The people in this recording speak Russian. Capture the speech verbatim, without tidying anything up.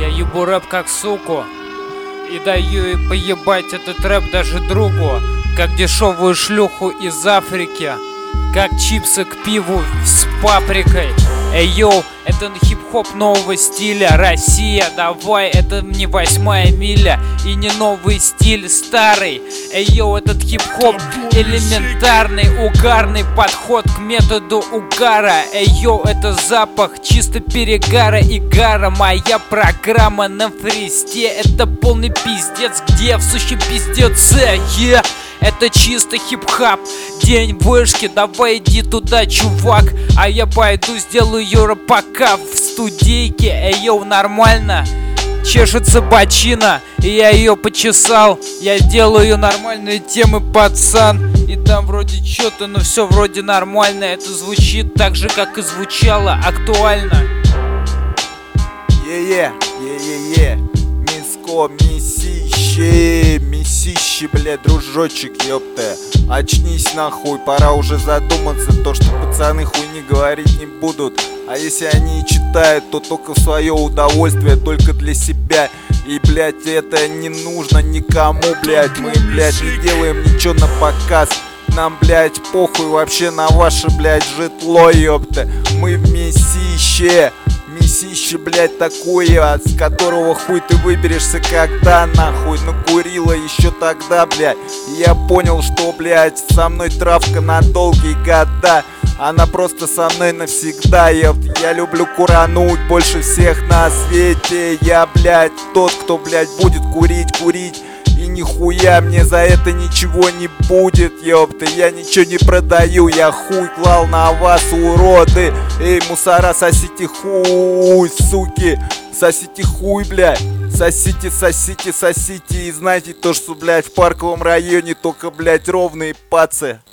Я ебу рэп как суку и даю и поебать этот рэп даже другу, как дешевую шлюху из Африки, как чипсы к пиву с паприкой. Эй, йоу, это хип-хоп нового стиля. Россия, давай, это не восьмая миля и не новый стиль старый. Эй, йоу, этот хип-хоп элементарный, угарный подход к методу угара. Эй, йоу, это запах чисто перегара и гара. Моя программа на фристе, это полный пиздец, где в сущем пиздеце, yeah. Это чисто хип-хап, день вышки, давай иди туда, чувак. А я пойду сделаю рэпака в студийке. Эй, йоу, нормально? Чешется бочина, и я ее почесал. Я делаю нормальные темы, пацан. И там вроде что-то, но все вроде нормально. Это звучит так же, как и звучало, актуально. Е-е, е-е-е, Минско, месище, месище, блядь, дружочек, ёпта. Очнись нахуй, пора уже задуматься. То, что пацаны хуйни говорить не будут. А если они и читают, то только в свое удовольствие, только для себя. И, блядь, это не нужно никому, блядь. Мы, блядь, не делаем ничего на показ. Нам, блядь, похуй вообще на ваше, блядь, житло, ёпта. Мы в месище. Месище, блядь, такое, с которого хуй ты выберешься когда, нахуй. Накурила еще тогда, блядь. И я понял, что, блядь, со мной травка на долгие года. Она просто со мной навсегда, ёпт. Я люблю курануть больше всех на свете. Я, блядь, тот, кто, блядь, будет курить, курить. И нихуя мне за это ничего не будет, ёпта. Я ничего не продаю, я хуй клал на вас, уроды. Эй, мусора, сосите хуй, суки. Сосите хуй, блядь. Сосите, сосите, сосите. И знайте то, что, блядь, в парковом районе только, блядь, ровные пацы.